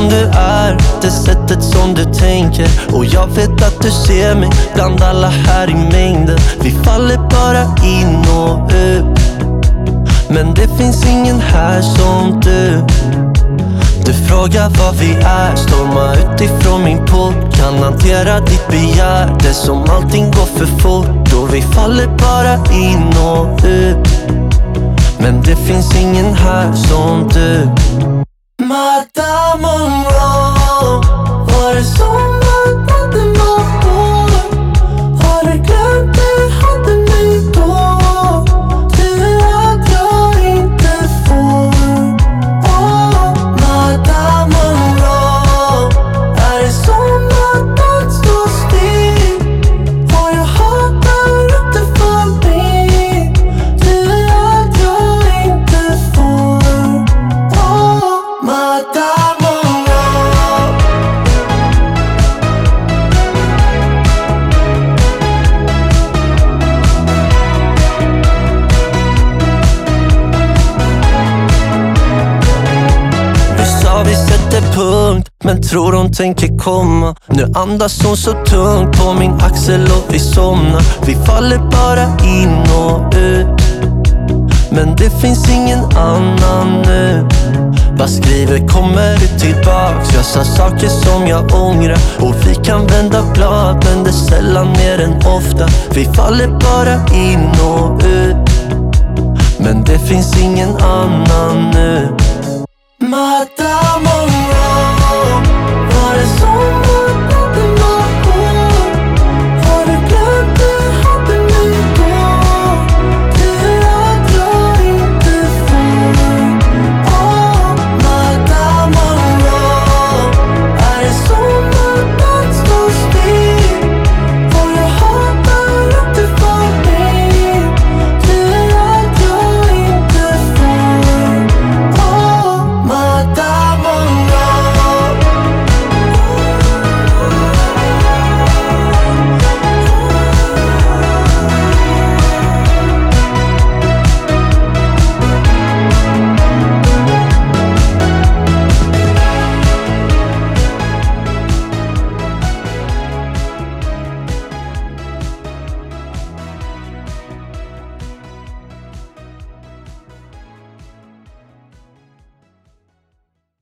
som du är, det sättet som du tänker. Och jag vet att du ser mig bland alla här i mängden. Vi faller bara in och ut, men det finns ingen här som du. Du frågar vad vi är, stormar utifrån min port. Kan hantera ditt begär, det som allting går för fort. Och vi faller bara in och ut, men det finns ingen här som du. Madame Monroe, var det som att natten var hård? Har du glömt det, hade mig då? Du är att jag inte får. Madame Monroe, är det som att allt står still? Och jag hatar att det får bli. Du är att jag inte får. Madame Monroe. Du sa vi sätter punkt, men tror hon tänker komma. Nu andas hon så tungt på min axel och vi somnar. Vi faller bara in och ut, men det finns ingen annan nu. Bara skriver, kommer du tillbaks? Jag sa saker som jag ångrar, och vi kan vända blad, men det är sällan mer än ofta. Vi faller bara in och ut, men det finns ingen annan